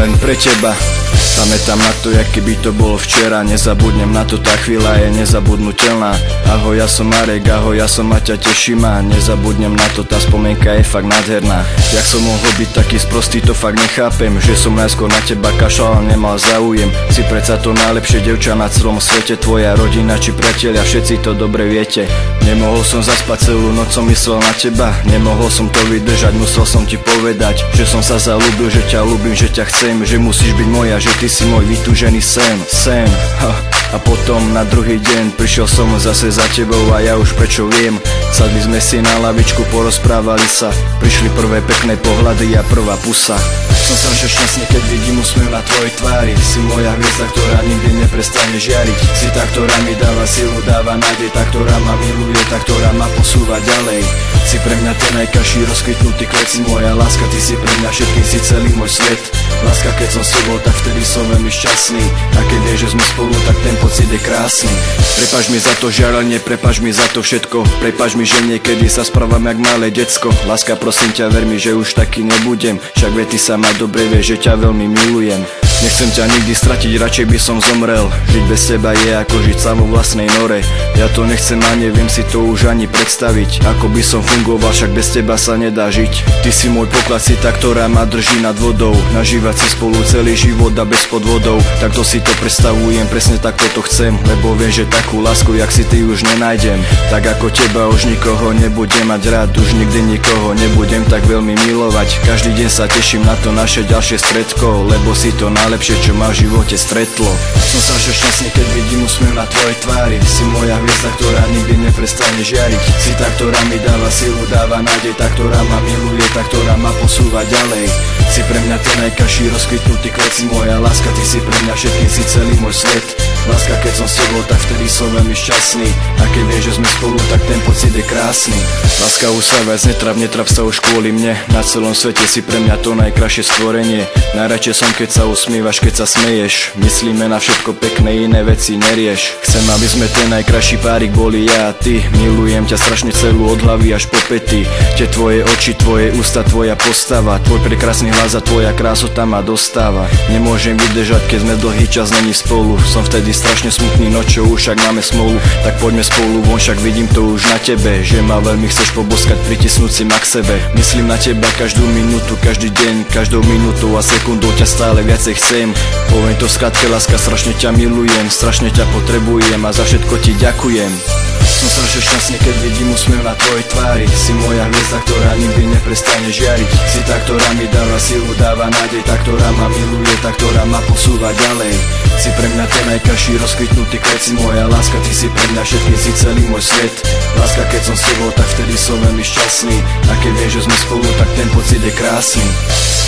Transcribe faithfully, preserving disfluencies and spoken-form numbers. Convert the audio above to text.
len pre teba. Pamätám na to, jak keby to bolo včera. Nezabudnem na to, tá chvíľa je nezabudnutelná. Ahoj, ja som Marek, ahoj, ja som Maťa, teší ma. Nezabudnem na to, tá spomienka je fakt nádherná. Jak som mohol byť taký sprostý, to fakt nechápem. Že som najskôr na teba kašľal, nemal záujem. Si predsa to najlepšie devča na celom svete. Tvoja rodina či priatelia, všetci to dobre viete. Nemohol som zaspať celú noc, som myslel na teba. Nemohol som to vydržať, musel som ti povedať, že som sa zalúbil, že ťa ľúbim, že ťa chcem, že musíš byť moja, že ty si môj vytúžený sen, sen, ha. A potom na druhý deň prišiel som zase za tebou a ja už prečo viem. Sadli sme si na lavičku, porozprávali sa. Prišli prvé pekné pohľady a prvá pusa. Som sa že šťastný, keď vidím úsmev na tvojej tvári. Si moja hviezda, ktorá nikdy neprestane žiariť. Si tá, ktorá mi dáva silu, dáva nádej. Tá, ktorá ma miluje, tá, ktorá ma posúva ďalej. Si pre mňa ten najkrajší rozkvitnutý kvet. Si moja láska, ty si pre mňa všetkým, si celý môj svet. Láska, keď som s tebou, tak vtedy som veľmi šťastný. A keď vieš, že sme spolu, tak ten pocit je krásny. Prepáč mi za to žiarenie, prepáč mi za to všetko. Prepáč mi, že niekedy sa správam jak malé decko. Láska, prosím ťa, ver mi, že už taký nebudem. Však vie, ty sa ma dobre vieš, že ťa veľmi milujem. Nechcem ťa nikdy stratiť, radšej by som zomrel. Žiť bez teba je ako žiť sám vo vlastnej nore. Ja to nechcem a neviem si to už ani predstaviť. Ako by som fungoval, však bez teba sa nedá žiť. Ty si môj poklad, si tá, ktorá ma drží nad vodou. Nažívať si spolu celý život a bez podvodov. Takto si to predstavujem, presne takto to chcem. Lebo viem, že takú lásku, jak si ty, už nenájdem. Tak ako teba už nikoho nebudem mať rád. Už nikdy nikoho nebudem tak veľmi milovať. Každý deň sa teším na to naše ďalšie stretko. Lebo si to najlepšie, čo ma v živote stretlo. Som sa že šťastný, keď vidím úsmev na tvojej tvári. Si moja hviezda, ktorá nikdy neprestane žiariť. Si tá, ktorá mi dáva silu, dáva nádej. Tá, ktorá ma miluje, tá, ktorá ma posúva ďalej. Si pre mňa ten najkrajší rozkvitnutý kvet. Si moja láska, ty si pre mňa všetkým, si celý môj svet. Láska, keď som s tebou, tak vtedy som veľmi šťastný. A keď vieš, že sme spolu, tak ten pocit je krásny. Láska, už sa viac netrap, netrap sa už kvôli mne. Na celom svete si pre mňa to najkrajšie stvorenie. Najradšej som, keď sa usmievaš, keď sa smeješ. Myslíme na všetko pekné, iné veci nerieš. Chcem, aby sme ten najkrajší párik boli ja a ty. Milujem ťa strašne celú od hlavy až po pety. Tie tvoje oči, tvoje ústa, tvoja postava. Tvoj prekrásny hlas a tvoja krásota ma dostáva. Nemôžem vydržať, keď sme dlhý čas není spolu. Som vtedy strašne smutný, no čo už, však máme smolu. Tak poďme spolu von, však vidím to už na tebe. Že ma veľmi chceš poboskať, pritisnúť si ma k sebe. Myslím na teba každú minútu, každý deň, každou minútou a sekundou ťa stále viacej chcem. Poviem to v skratke, láska, strašne ťa milujem, strašne ťa potrebujem a za všetko ti ďakujem. Som strašne šťastný, keď vidím úsmev na tvojej tvári. Si moja hviezda, ktorá nikdy neprestane žiariť. Si tá, ktorá mi dáva silu, dáva nádej. Tá, ktorá ma miluje, tá, ktorá ma posúva ďalej. Si pre mňa ten najkrajší rozkvitnutý kvet. Si moja láska, ty si pre mňa všetkým, si celý môj svet. Láska, keď som s tebou, tak vtedy som veľmi šťastný. A keď vieš, že sme spolu, tak ten pocit je krásny.